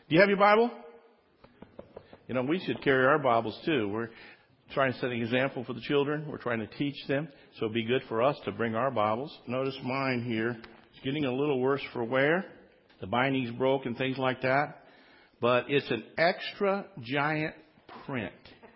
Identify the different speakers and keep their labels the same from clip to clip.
Speaker 1: Do you have your Bible? You know, we should carry our Bibles too. We're trying to set an example for the children. We're trying to teach them. So it'd be good for us to bring our Bibles. Notice mine here. It's getting a little worse for wear. The binding's broke and things like that. But it's an extra giant print.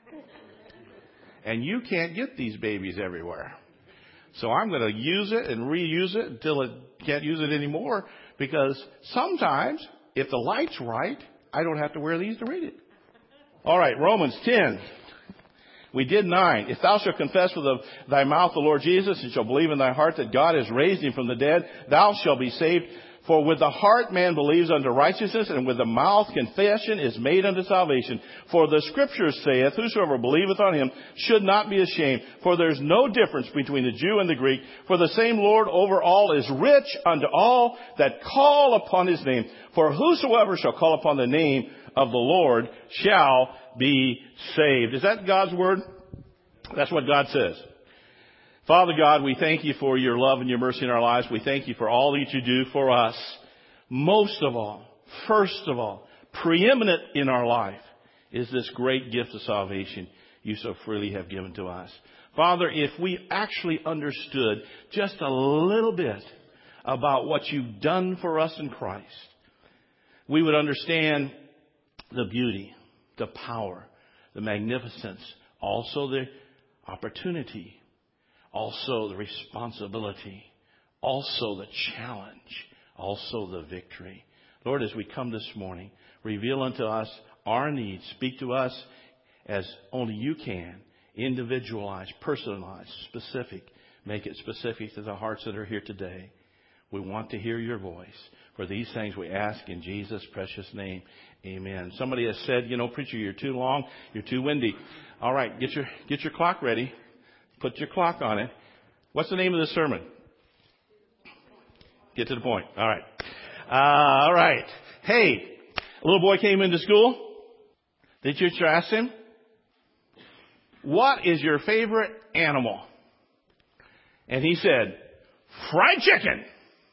Speaker 1: And you can't get these babies everywhere. So I'm going to use it and reuse it until it can't use it anymore. Because sometimes, if the light's right, I don't have to wear these to read it. All right, Romans 10. We did 9. If thou shalt confess with thy mouth the Lord Jesus, and shalt believe in thy heart that God has raised him from the dead, thou shalt be saved. For with the heart man believes unto righteousness, and with the mouth confession is made unto salvation. For the Scripture saith, whosoever believeth on him should not be ashamed. For there is no difference between the Jew and the Greek. For the same Lord over all is rich unto all that call upon his name. For whosoever shall call upon the name of the Lord shall be saved. Is that God's word? That's what God says. Father God, we thank you for your love and your mercy in our lives. We thank you for all that you do for us. Most of all, first of all, preeminent in our life is this great gift of salvation you so freely have given to us. Father, if we actually understood just a little bit about what you've done for us in Christ, we would understand the beauty, the power, the magnificence, also the opportunity, also the responsibility, also the challenge, also the victory. Lord, as we come this morning, reveal unto us our needs. Speak to us as only you can. Individualize, personalize, specific. Make it specific to the hearts that are here today. We want to hear your voice. For these things we ask in Jesus' precious name. Amen. Somebody has said, preacher, you're too long. You're too windy. All right, get your clock ready. Put your clock on it. What's the name of the sermon? Get to the point. All right. All right. Hey, a little boy came into school. The teacher asked him, what is your favorite animal? And he said, fried chicken.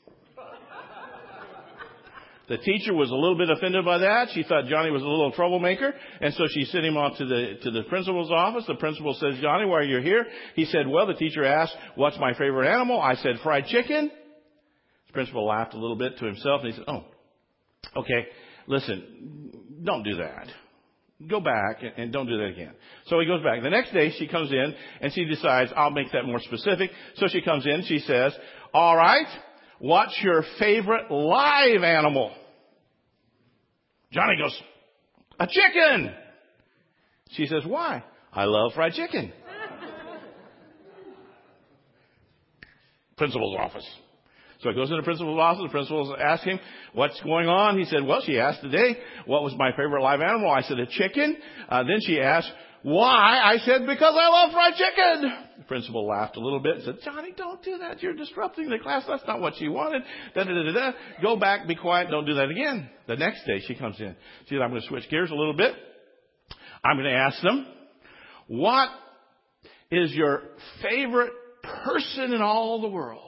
Speaker 1: The teacher was a little bit offended by that. She thought Johnny was a little troublemaker. And so she sent him off to the principal's office. The principal says, Johnny, why are you here? He said, well, the teacher asked, what's my favorite animal? I said, fried chicken. The principal laughed a little bit to himself and he said, oh, okay, listen, don't do that. Go back and don't do that again. So he goes back. The next day she comes in and she decides, I'll make that more specific. So she comes in, she says, all right, what's your favorite live animal? Johnny goes, a chicken. She says, why? I love fried chicken. Principal's office. So he goes to the principal's office. The principal asks him, what's going on? He said, well, she asked today, what was my favorite live animal? I said, a chicken. Then she asked, why? I said, because I love fried chicken. The principal laughed a little bit and said, Johnny, don't do that. You're disrupting the class. That's not what she wanted. Da-da-da-da-da. Go back, be quiet. Don't do that again. The next day she comes in. She said, I'm going to switch gears a little bit. I'm going to ask them, what is your favorite person in all the world?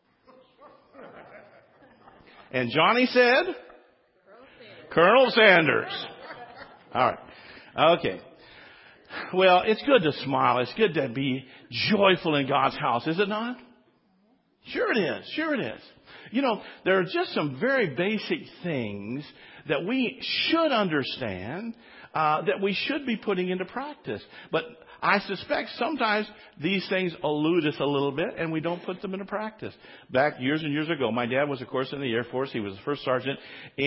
Speaker 1: And Johnny said, Colonel Sanders. All right. Okay. Well, it's good to smile. It's good to be joyful in God's house, is it not? Sure it is. Sure it is. There are just some very basic things that we should understand, that we should be putting into practice. But I suspect sometimes these things elude us a little bit and we don't put them into practice. Back years and years ago, my dad was, of course, in the Air Force. He was the first sergeant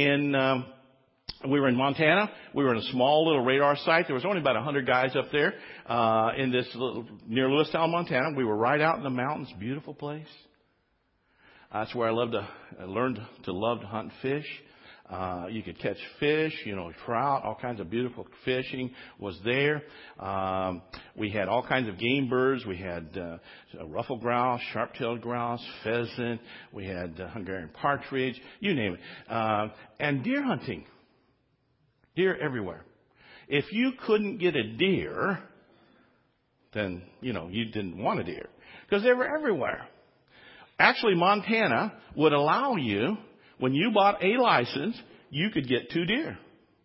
Speaker 1: we were in Montana. We were in a small little radar site. There was only about 100 guys up there, in this near Lewistown, Montana. We were right out in the mountains. Beautiful place. That's where I learned to love to hunt fish. You could catch fish, trout, all kinds of beautiful fishing was there. We had all kinds of game birds. We had ruffed grouse, sharp-tailed grouse, pheasant. We had Hungarian partridge, you name it. And deer hunting. Deer everywhere. If you couldn't get a deer, then, you didn't want a deer. Because they were everywhere. Actually, Montana would allow you, when you bought a license, you could get 2 deer.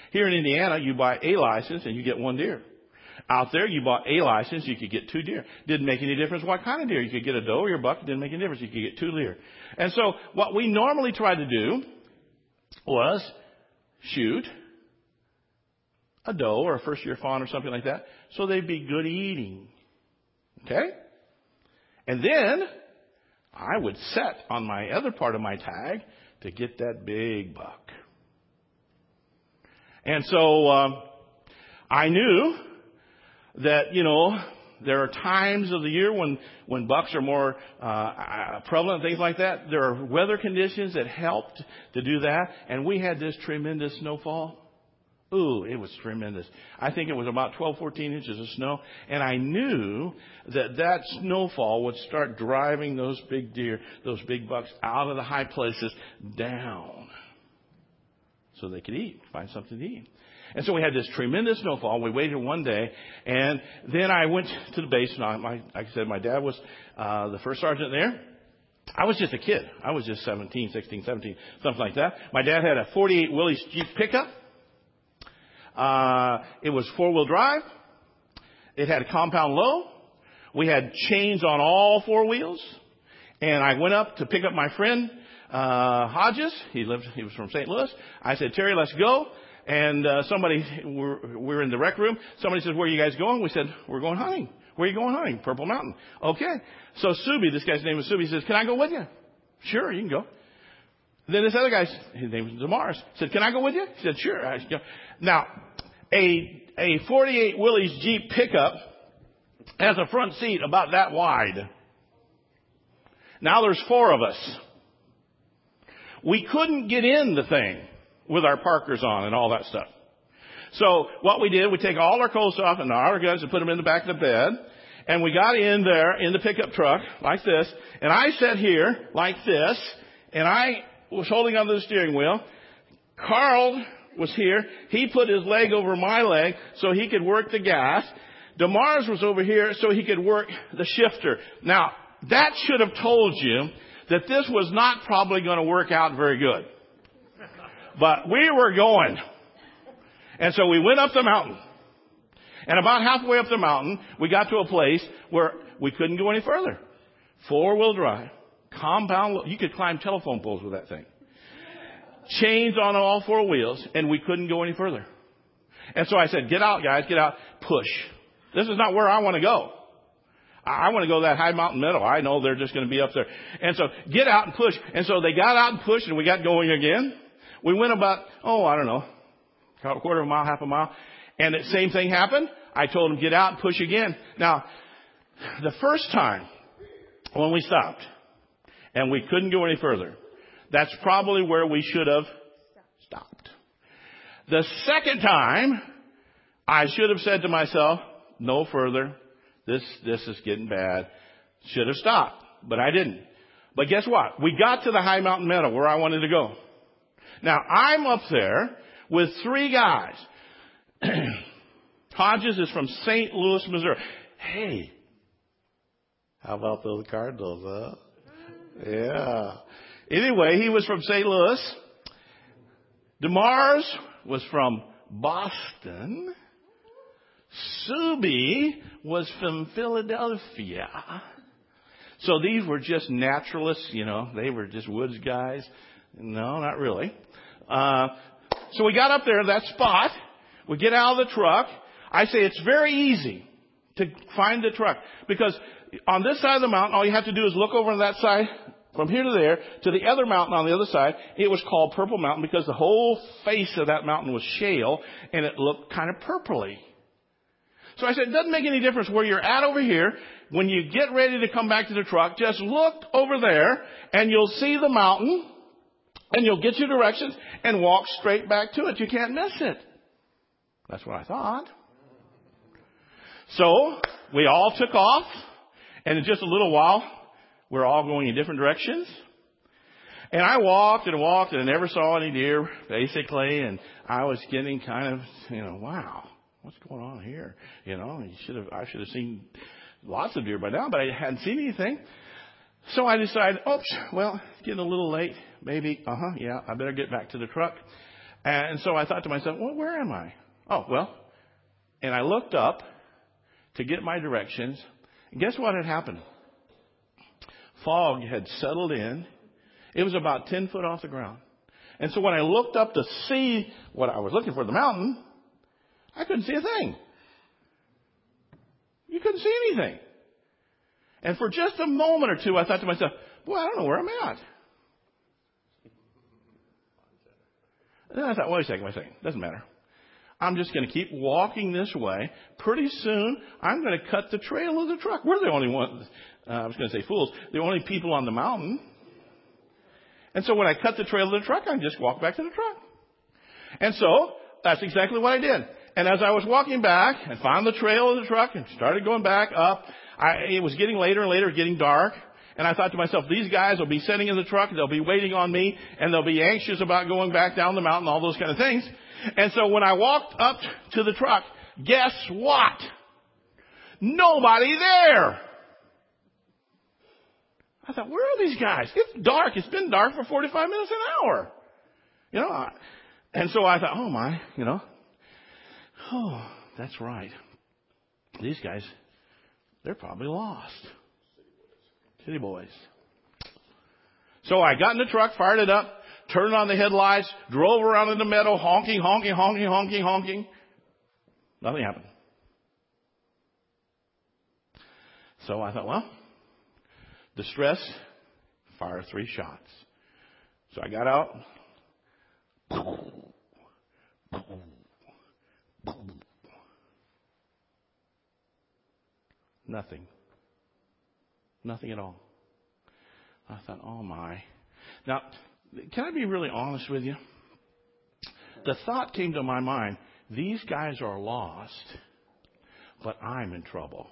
Speaker 1: Here in Indiana, you buy a license and you get one deer. Out there, you bought a license, you could get 2 deer. Didn't make any difference what kind of deer. You could get a doe or a buck. It didn't make any difference. You could get 2 deer. And so what we normally tried to do was shoot a doe or a first-year fawn or something like that so they'd be good eating. Okay? And then I would set on my other part of my tag to get that big buck. And so I knew that, there are times of the year when bucks are more prevalent, things like that. There are weather conditions that helped to do that. And we had this tremendous snowfall. Ooh, it was tremendous. I think it was about 12, 14 inches of snow. And I knew that snowfall would start driving those big deer, those big bucks out of the high places down so they could eat, find something to eat. And so we had this tremendous snowfall. We waited one day, and then I went to the base. And like I said, my dad was the first sergeant there. I was just a kid. I was just 17, 16, 17, something like that. My dad had a 48 Willys Jeep pickup. It was 4-wheel drive. It had a compound low. We had chains on all 4 wheels. And I went up to pick up my friend Hodges. He was from St. Louis. I said, Terry, let's go. And we're in the rec room. Somebody says, where are you guys going? We said, we're going hunting. Where are you going hunting? Purple Mountain. Okay. So Subi, this guy's name is Subi, says, can I go with you? Sure, you can go. Then this other guy, his name is Damaris, said, can I go with you? He said, sure. I should go. Now, a 48 Willys Jeep pickup has a front seat about that wide. Now there's 4 of us. We couldn't get in the thing with our parkers on and all that stuff. So what we did, we take all our clothes off and our guns and put them in the back of the bed. And we got in there in the pickup truck like this. And I sat here like this. And I was holding onto the steering wheel. Carl was here. He put his leg over my leg so he could work the gas. Damaris was over here so he could work the shifter. Now, that should have told you that this was not probably going to work out very good. But we were going. And so we went up the mountain. And about halfway up the mountain, we got to a place where we couldn't go any further. 4-wheel drive. Compound. You could climb telephone poles with that thing. Chains on all 4 wheels. And we couldn't go any further. And so I said, get out, guys. Get out. Push. This is not where I want to go. I want to go to that high mountain meadow. I know they're just going to be up there. And so get out and push. And so they got out and pushed and we got going again. We went about, I don't know, a quarter of a mile, half a mile. And the same thing happened. I told them, get out and push again. Now, the first time when we stopped and we couldn't go any further, that's probably where we should have stopped. The second time, I should have said to myself, no further. This is getting bad. Should have stopped, but I didn't. But guess what? We got to the high mountain meadow where I wanted to go. Now, I'm up there with 3 guys. Hodges is from St. Louis, Missouri. Hey, how about those Cardinals, huh? Yeah. Anyway, he was from St. Louis. Damaris was from Boston. Subi was from Philadelphia. So these were just naturalists, they were just woods guys. No, not really. So we got up there at that spot. We get out of the truck. I say it's very easy to find the truck because on this side of the mountain, all you have to do is look over on that side from here to there to the other mountain on the other side. It was called Purple Mountain because the whole face of that mountain was shale and it looked kind of purpley. So I said, it doesn't make any difference where you're at over here. When you get ready to come back to the truck, just look over there and you'll see the mountain and you'll get your directions and walk straight back to it. You can't miss it. That's what I thought. So we all took off and in just a little while, we're all going in different directions. And I walked and walked and never saw any deer, basically. And I was getting kind of, wow, what's going on here? I should have seen lots of deer by now, but I hadn't seen anything. So I decided, it's getting a little late. Maybe, I better get back to the truck. And so I thought to myself, well, where am I? Oh, well, and I looked up to get my directions. And guess what had happened? Fog had settled in. It was about 10 foot off the ground. And so when I looked up to see what I was looking for, the mountain, I couldn't see a thing. You couldn't see anything. And for just a moment or two, I thought to myself, boy, I don't know where I'm at. And then I thought, wait a second. Doesn't matter. I'm just going to keep walking this way. Pretty soon, I'm going to cut the trail of the truck. We're the only ones, I was going to say fools, the only people on the mountain. And so when I cut the trail of the truck, I can just walk back to the truck. And so that's exactly what I did. And as I was walking back and found the trail of the truck and started going back up, it was getting later and later, getting dark. And I thought to myself, these guys will be sitting in the truck, they'll be waiting on me, and they'll be anxious about going back down the mountain, all those kind of things. And so when I walked up to the truck, guess what? Nobody there. I thought, where are these guys? It's dark. It's been dark for 45 minutes, an hour. And so I thought, oh my, oh, that's right. These guys, they're probably lost. City boys. So I got in the truck, fired it up, turned on the headlights, drove around in the meadow, honking. Nothing happened. So I thought, well, distress, fire 3 shots. So I got out. Nothing. Nothing at all. I thought, oh my. Now, can I be really honest with you? The thought came to my mind, these guys are lost, but I'm in trouble.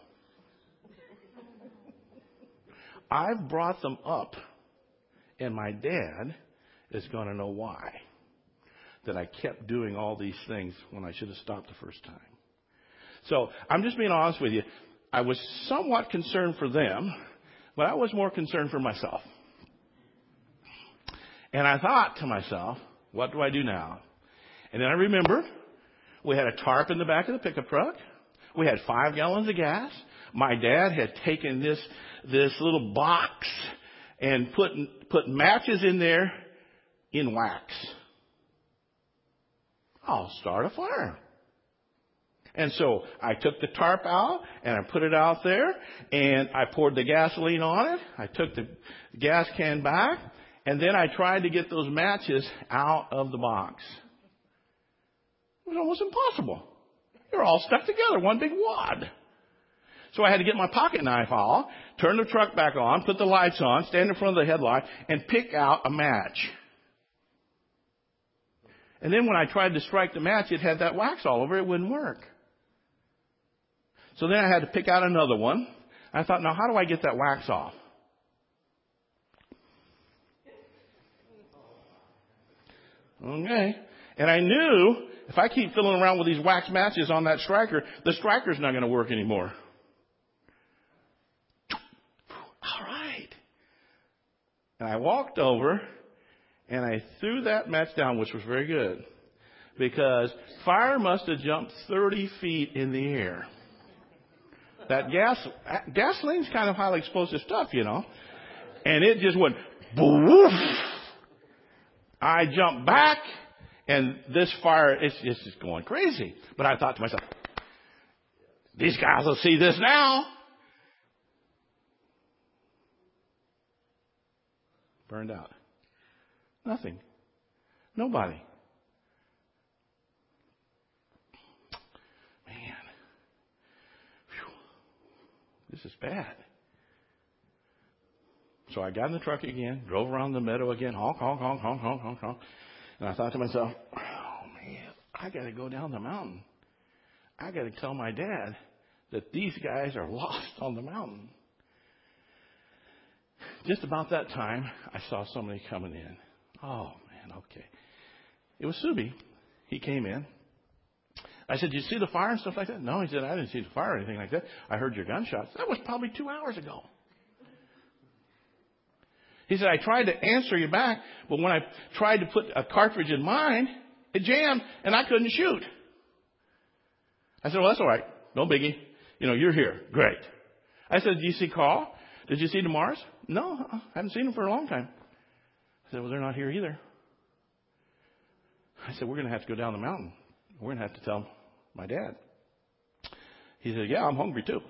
Speaker 1: I've brought them up, and my dad is going to know why. That I kept doing all these things when I should have stopped the first time. So I'm just being honest with you. I was somewhat concerned for them, but I was more concerned for myself. And I thought to myself, what do I do now? And then I remembered we had a tarp in the back of the pickup truck. We had 5 gallons of gas. My dad had taken this little box and put matches in there in wax. I'll start a fire. And so I took the tarp out and I put it out there and I poured the gasoline on it. I took the gas can back and then I tried to get those matches out of the box. It was almost impossible. They were all stuck together, one big wad. So I had to get my pocket knife out, turn the truck back on, put the lights on, stand in front of the headlight, and pick out a match. And then when I tried to strike the match, it had that wax all over it. It wouldn't work. So then I had to pick out another one. I thought, now how do I get that wax off? Okay. And I knew if I keep fiddling around with these wax matches on that striker, the striker's not going to work anymore. All right. And I walked over and I threw that match down, which was very good, because fire must have jumped 30 feet in the air. That gasoline's kind of highly explosive stuff, and it just went boof. I jumped back, and this fire it's just going crazy. But I thought to myself, these guys will see this now. Burned out. Nothing. Nobody. Man. Whew. This is bad. So I got in the truck again, drove around the meadow again, honk. And I thought to myself, oh man, I got to go down the mountain. I got to tell my dad that these guys are lost on the mountain. Just about that time, I saw somebody coming in. Oh, man, okay. It was Subi. He came in. I said, did you see the fire and stuff like that? No, he said, I didn't see the fire or anything like that. I heard your gunshots. That was probably 2 hours ago. He said, I tried to answer you back, but when I tried to put a cartridge in mine, It jammed, and I couldn't shoot. I said, well, that's all right. No biggie. You're here. Great. I said, do you see Carl? Did you see Demars? No, I haven't seen them for a long time. I said, well, they're not here either. I said, we're going to have to go down the mountain. We're going to have to tell my dad. He said, yeah, I'm hungry too.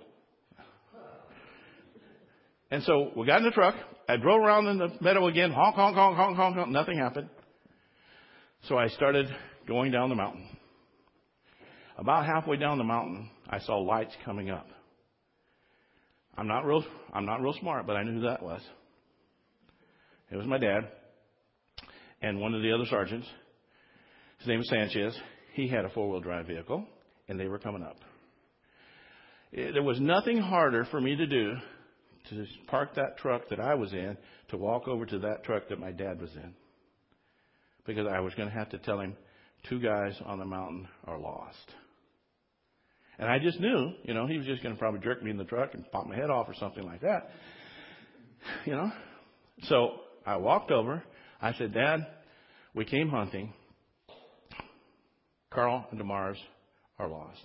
Speaker 1: And so we got in the truck. I drove around in the meadow again. Honk, honk, honk, honk, honk, honk. Nothing happened. So I started going down the mountain. About halfway down the mountain, I saw lights coming up. I'm not real smart, but I knew who that was. It was my dad and one of the other sergeants. His name was Sanchez. He had a 4-wheel drive vehicle, and they were coming up. There was nothing harder for me to do to park that truck that I was in to walk over to that truck that my dad was in. Because I was going to have to tell him 2 guys on the mountain are lost. And I just knew, he was just going to probably jerk me in the truck and pop my head off or something like that. So I walked over. I said, Dad, we came hunting. Carl and Demars are lost.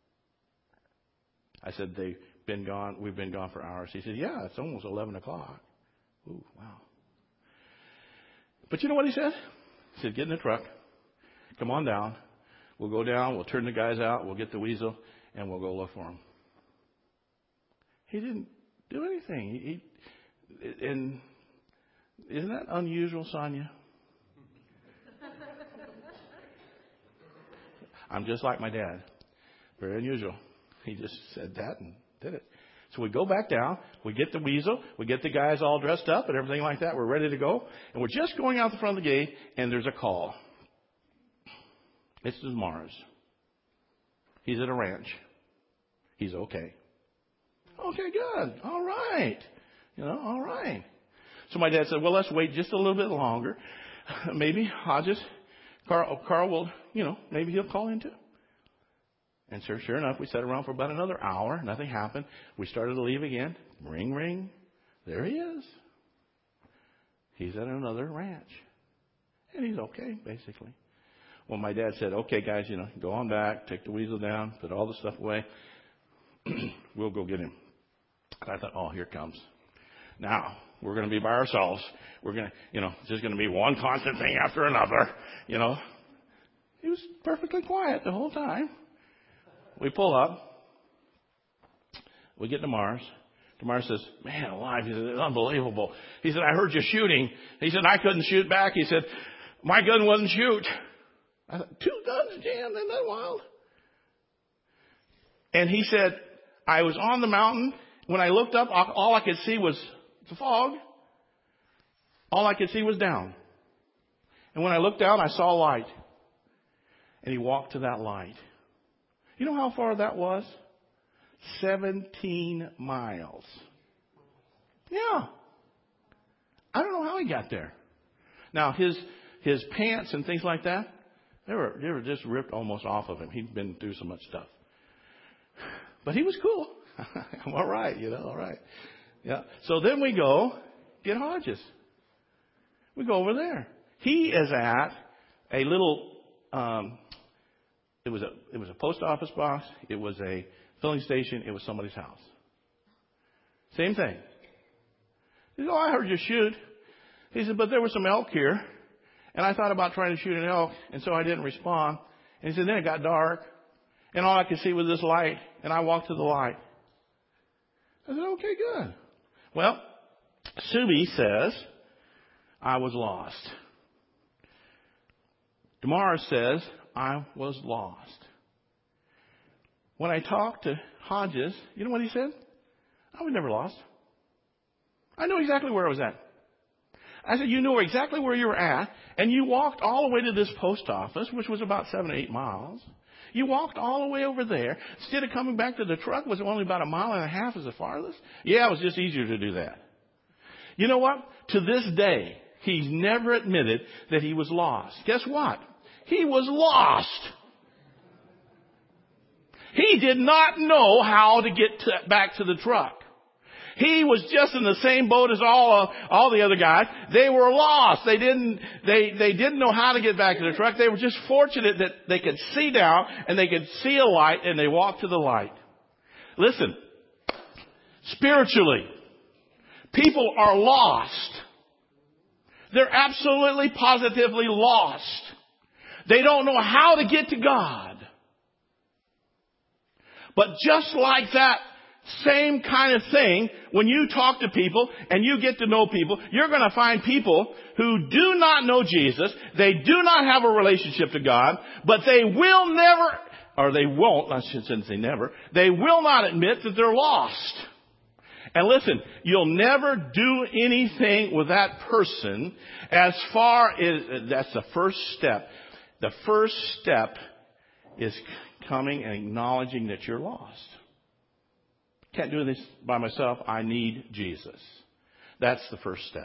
Speaker 1: I said, they've been gone. We've been gone for hours. He said, yeah, it's almost 11 o'clock. Ooh, wow. But you know what he said? He said, get in the truck. Come on down. We'll go down. We'll turn the guys out. We'll get the weasel. And we'll go look for him. He didn't do anything. And isn't that unusual, Sonia? I'm just like my dad. Very unusual. He just said that and did it. So we go back down. We get the weasel. We get the guys all dressed up and everything like that. We're ready to go. And we're just going out the front of the gate, and there's a call. It's Demars. He's at a ranch. He's okay. Okay, good. All right. All right. So my dad said, well, let's wait just a little bit longer. Maybe Carl will, maybe he'll call in too. And sure enough, we sat around for about another hour. Nothing happened. We started to leave again. Ring, ring. There he is. He's at another ranch. And he's okay, basically. Well, my dad said, okay, guys, go on back, take the weasel down, put all the stuff away. We'll go get him. And I thought, oh, here it comes. Now, we're going to be by ourselves. We're going to, it's just going to be one constant thing after another, He was perfectly quiet the whole time. We pull up. We get Demars. Demars says, man alive, he said, it's unbelievable. He said, I heard you shooting. He said, I couldn't shoot back. He said, my gun wouldn't shoot. I thought, 2 guns jammed, isn't that wild? And he said, I was on the mountain. When I looked up, all I could see was the fog. All I could see was down. And when I looked down, I saw light. And he walked to that light. You know how far that was? 17 miles. Yeah. I don't know how he got there. Now, his pants and things like that, they were just ripped almost off of him. He'd been through so much stuff. But he was cool. I'm all right, all right. Yeah. So then we go get Hodges. We go over there. He is at a little, it was a post office box. It was a filling station. It was somebody's house. Same thing. He said, oh, I heard you shoot. He said, but there were some elk here. And I thought about trying to shoot an elk, and so I didn't respond. And he said, then it got dark, and all I could see was this light, and I walked to the light. I said, okay, good. Well, Subi says, I was lost. Demars says, I was lost. When I talked to Hodges, you know what he said? I was never lost. I knew exactly where I was at. I said, you knew exactly where you were at, and you walked all the way to this post office, which was about 7 or 8 miles. You walked all the way over there. Instead of coming back to the truck, was only about 1.5 miles as the farthest. Yeah, it was just easier to do that. You know what? To this day, he's never admitted that he was lost. Guess what? He was lost. He did not know how to get back to the truck. He was just in the same boat as all the other guys. They were lost. They didn't know how to get back to the truck. They were just fortunate that they could see down and they could see a light and they walked to the light. Listen, spiritually, people are lost. They're absolutely, positively lost. They don't know how to get to God. But just like that same kind of thing, when you talk to people and you get to know people, you're going to find people who do not know Jesus. They do not have a relationship to God, but they will never, or they won't, I shouldn't say never, they will not admit that they're lost. And listen, you'll never do anything with that person as far as, that's the first step. The first step is coming and acknowledging that you're lost. Can't do this by myself. I need Jesus. That's the first step.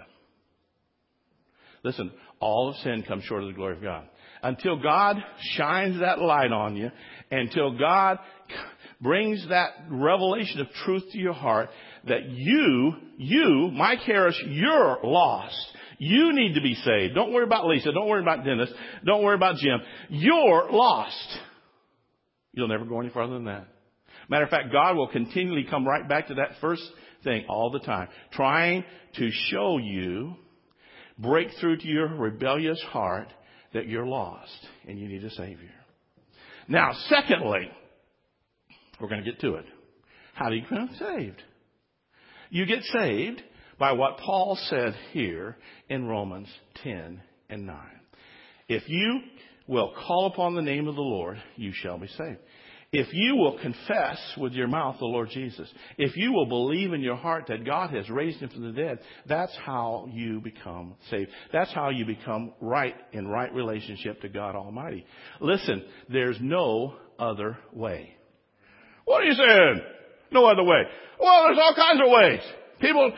Speaker 1: Listen, all of sin comes short of the glory of God. Until God shines that light on you, until God brings that revelation of truth to your heart, that you, Mike Harris, you're lost. You need to be saved. Don't worry about Lisa. Don't worry about Dennis. Don't worry about Jim. You're lost. You'll never go any farther than that. Matter of fact, God will continually come right back to that first thing all the time, trying to show you, break through to your rebellious heart that you're lost and you need a Savior. Now, secondly, we're going to get to it. How do you become saved? You get saved by what Paul said here in Romans 10 and 9. If you will call upon the name of the Lord, you shall be saved. If you will confess with your mouth the Lord Jesus, if you will believe in your heart that God has raised him from the dead, that's how you become saved. That's how you become in right relationship to God Almighty. Listen, there's no other way. What are you saying? No other way. Well, there's all kinds of ways. People,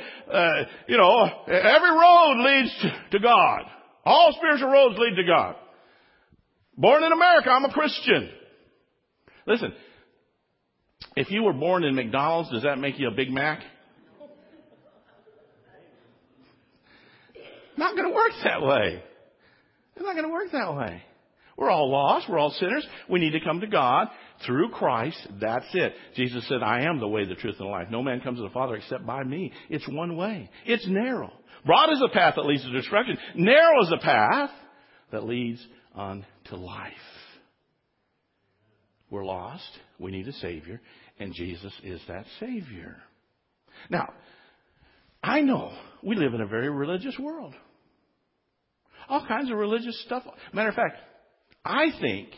Speaker 1: every road leads to God. All spiritual roads lead to God. Born in America, I'm a Christian. Listen, if you were born in McDonald's, does that make you a Big Mac? Not going to work that way. It's not going to work that way. We're all lost. We're all sinners. We need to come to God through Christ. That's it. Jesus said, I am the way, the truth, and the life. No man comes to the Father except by me. It's one way. It's narrow. Broad is the path that leads to destruction. Narrow is the path that leads unto life. We're lost. We need a Savior. And Jesus is that Savior. Now, I know we live in a very religious world. All kinds of religious stuff. Matter of fact, I think,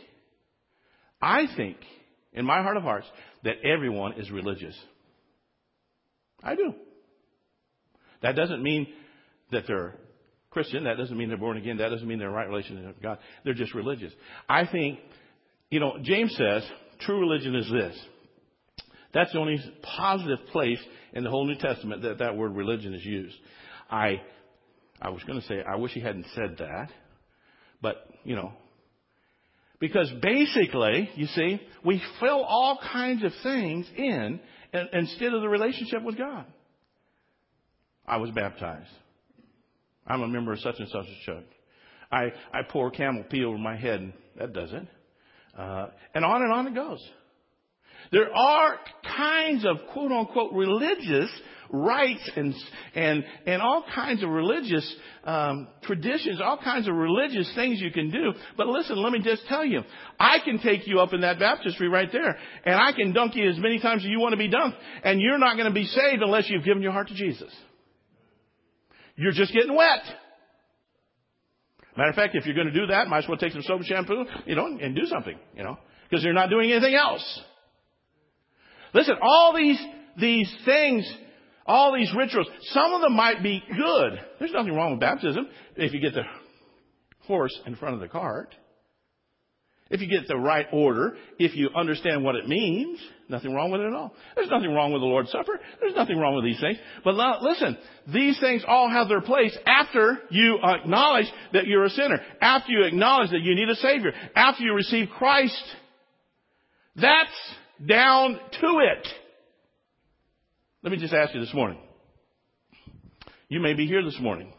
Speaker 1: in my heart of hearts, that everyone is religious. I do. That doesn't mean that they're Christian. That doesn't mean they're born again. That doesn't mean they're in right relationship with God. They're just religious. I think, James says, true religion is this. That's the only positive place in the whole New Testament that word religion is used. I was going to say, I wish he hadn't said that. But, because basically, you see, we fill all kinds of things in instead of the relationship with God. I was baptized. I'm a member of such and such a church. I pour camel pee over my head, and that does it. And on it goes. There are kinds of quote unquote religious rites and all kinds of religious traditions, all kinds of religious things you can do. But listen, let me just tell you, I can take you up in that baptistry right there, and I can dunk you as many times as you want to be dunked, and you're not going to be saved unless you've given your heart to Jesus. You're just getting wet. Matter of fact, if you're going to do that, might as well take some soap and shampoo, and do something, because you're not doing anything else. Listen, all these things, all these rituals, some of them might be good. There's nothing wrong with baptism if you get the horse in front of the cart. If you get the right order, if you understand what it means, nothing wrong with it at all. There's nothing wrong with the Lord's Supper. There's nothing wrong with these things. But listen, these things all have their place after you acknowledge that you're a sinner, after you acknowledge that you need a Savior, after you receive Christ. That's down to it. Let me just ask you this morning. You may be here this morning.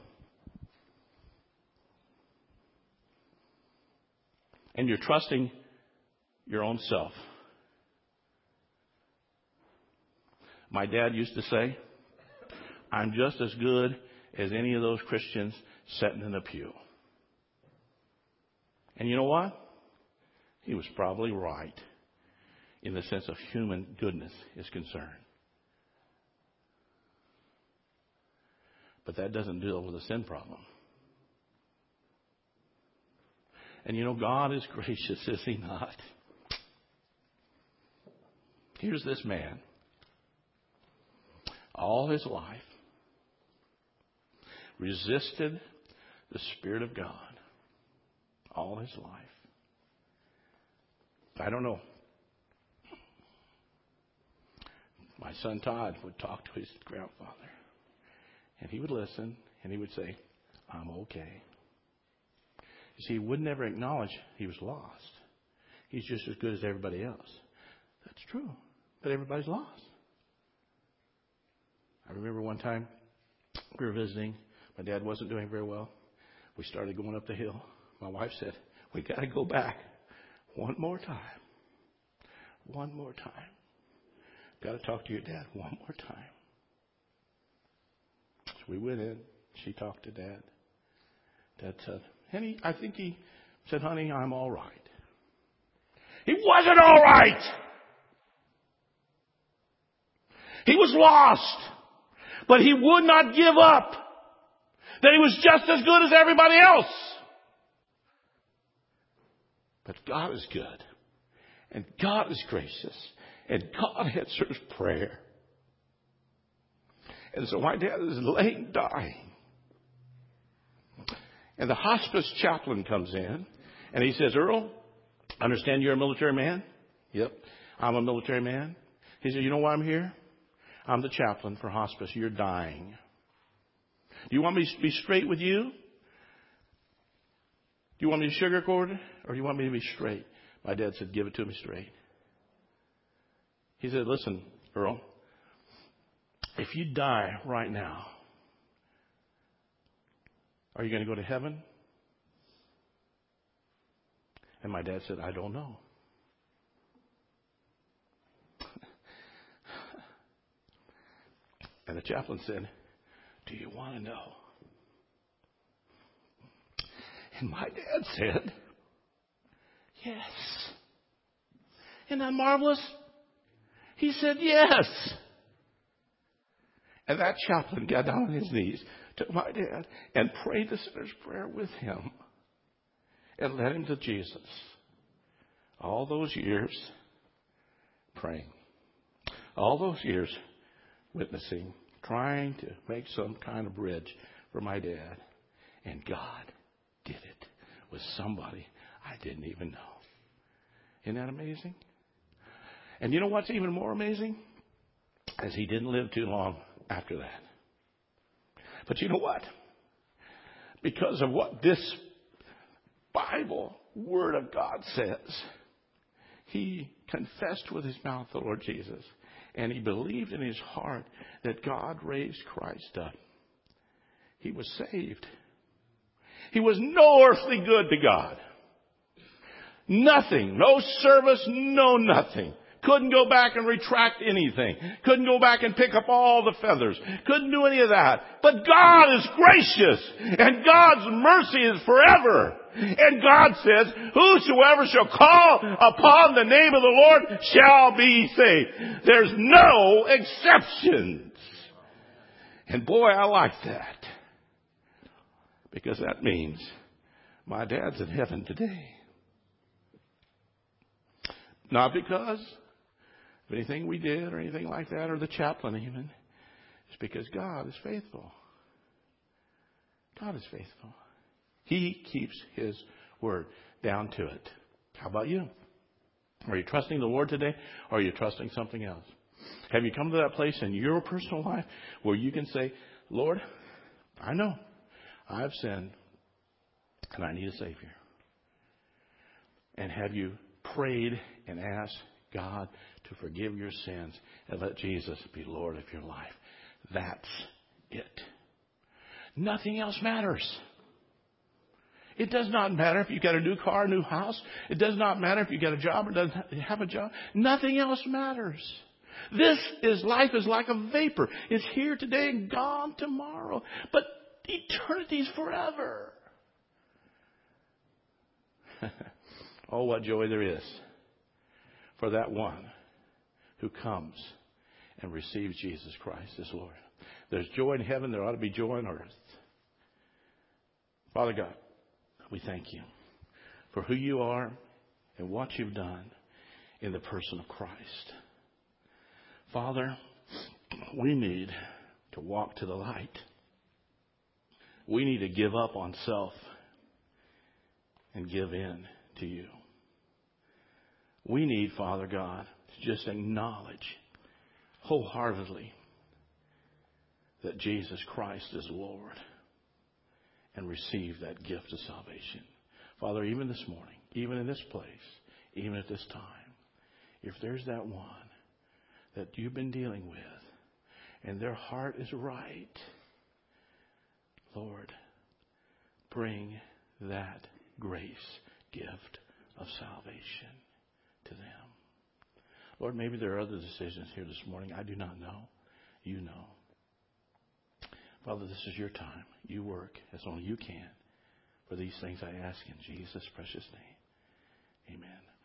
Speaker 1: And you're trusting your own self. My dad used to say, I'm just as good as any of those Christians sitting in a pew. And you know what? He was probably right in the sense of human goodness is concerned. But that doesn't deal with the sin problem. And you know, God is gracious, is He not? Here's this man. All his life resisted the Spirit of God. All his life. I don't know. My son Todd would talk to his grandfather. And he would listen, and he would say, I'm okay. You see, he would never acknowledge he was lost. He's just as good as everybody else. That's true. But everybody's lost. I remember one time we were visiting. My dad wasn't doing very well. We started going up the hill. My wife said, we got to go back one more time. One more time. Got to talk to your dad one more time. So we went in. She talked to Dad. Dad said, I think he said, honey, I'm all right. He wasn't all right. He was lost. But he would not give up. That he was just as good as everybody else. But God is good. And God is gracious. And God answers prayer. And so my dad is laying dying. And the hospice chaplain comes in. And he says, Earl, I understand you're a military man. Yep, I'm a military man. He said, you know why I'm here? I'm the chaplain for hospice. You're dying. Do you want me to be straight with you? Do you want me to sugarcoat it? Or do you want me to be straight? My dad said, give it to me straight. He said, listen, Earl, if you die right now, are you going to go to heaven? And my dad said, I don't know. And the chaplain said, do you want to know? And my dad said, yes. Isn't that marvelous? He said, yes. And that chaplain got down on his knees to my dad and prayed the sinner's prayer with him and led him to Jesus. All those years praying. All those years witnessing, trying to make some kind of bridge for my dad. And God did it with somebody I didn't even know. Isn't that amazing? And you know what's even more amazing? Is he didn't live too long after that. But you know what? Because of what this Bible Word of God says, he confessed with his mouth the Lord Jesus. And he believed in his heart that God raised Christ up. He was saved. He was no earthly good to God. Nothing. No service. No nothing. Couldn't go back and retract anything. Couldn't go back and pick up all the feathers. Couldn't do any of that. But God is gracious. And God's mercy is forever. And God says, whosoever shall call upon the name of the Lord shall be saved. There's no exceptions. And boy, I like that. Because that means my dad's in heaven today. Not because of anything we did or anything like that, or the chaplain even. It's because God is faithful. God is faithful. He keeps His word down to it. How about you? Are you trusting the Lord today, or are you trusting something else? Have you come to that place in your personal life where you can say, Lord, I know I've sinned and I need a Savior? And have you prayed and asked God to forgive your sins and let Jesus be Lord of your life. That's it. Nothing else matters. It does not matter if you got a new car, a new house. It does not matter if you got a job or doesn't have a job. Nothing else matters. Life is like a vapor. It's here today and gone tomorrow. But eternity's forever. Oh, what joy there is for that one who comes and receives Jesus Christ as Lord. There's joy in heaven. There ought to be joy on earth. Father God, we thank you for who you are and what you've done in the person of Christ. Father, we need to walk to the light. We need to give up on self and give in to you. We need, Father God, to just acknowledge wholeheartedly that Jesus Christ is Lord and receive that gift of salvation. Father, even this morning, even in this place, even at this time, if there's that one that you've been dealing with and their heart is right, Lord, bring that grace gift of salvation to them. Lord, maybe there are other decisions here this morning. I do not know. You know. Father, this is your time. You work as only you can. For these things I ask in Jesus' precious name. Amen.